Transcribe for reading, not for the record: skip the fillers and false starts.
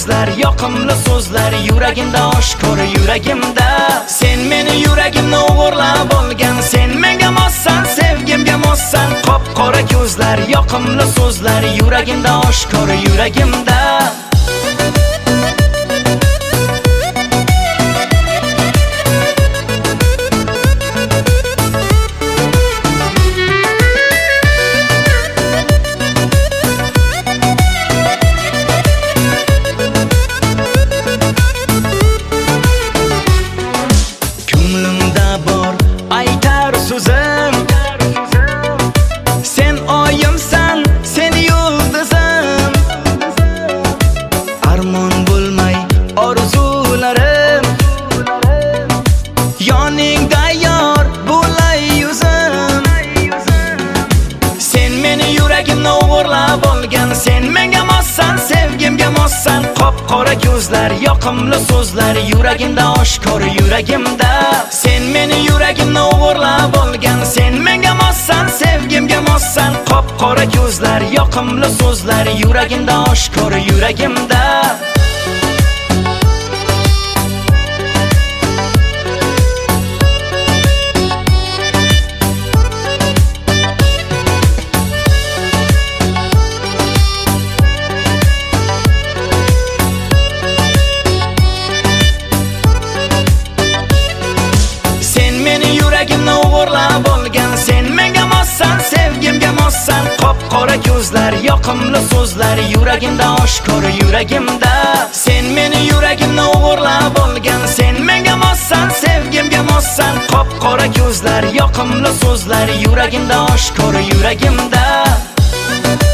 ko'zlar, yoqimli so'zlar yuragimda oshkor yuragimda. Sen meni yuragimni o'g'irlab olgan, sen menga mossan, sevgimga mossan. Qop-qora ko'zlar, yoqimli so'zlar yuragimda oshkor yuragimda. Sen oyimsan, sen yulduzim. Armon bo'lmay orzularim, yoningda yor bo'lay yuzim. Sen meni yuragimni o'g'irlab olgan, sen menga mossan, sevgimga mossan. Qop-qora ko'zlar, yoqimli so'zlar yuragimda oshkor yuragimda. Sen meni yuragimni o'g'irlab olgan, sen menga mossan, sevgimga mossan. Qop-qora ko'zlar, yoqimli so'zlar yuragimda oshkor yuragimda. Sen meni yuragimni o'g'irlab olgan, sen menga mossan, sevgimga mossan. Qop-qora ko'zlar, yoqimli so'zlar yuragimda oshkor yuragimda. Sen meni yuragimni o'g'irlab olgan, sen menga mossan, sevgimga mossan. Qop-qora ko'zlar, yoqimli so'zlar yuragimda oshkor yuragimda.